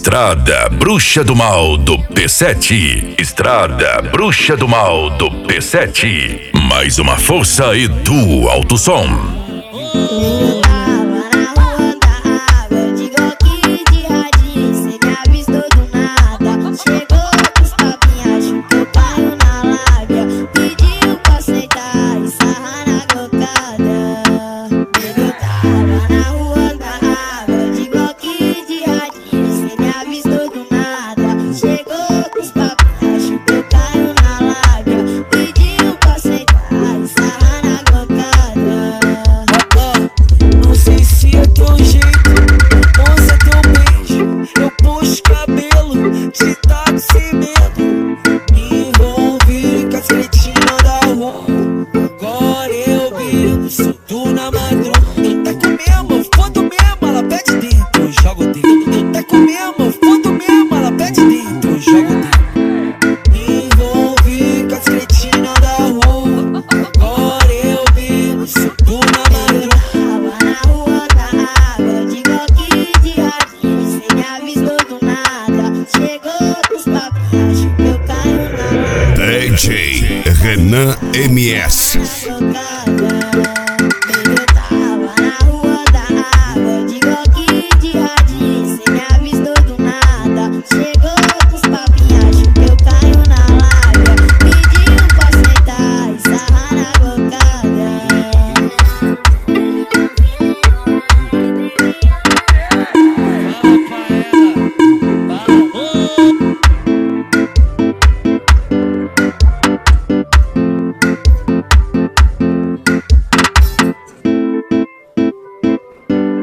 Estrada Bruxa do Mal do P7. Estrada Bruxa do Mal do P7. Mais uma força Edu Alto Som. DJ Renan MS.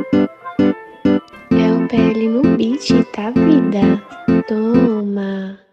É o PL no beat, tá, vida? Toma.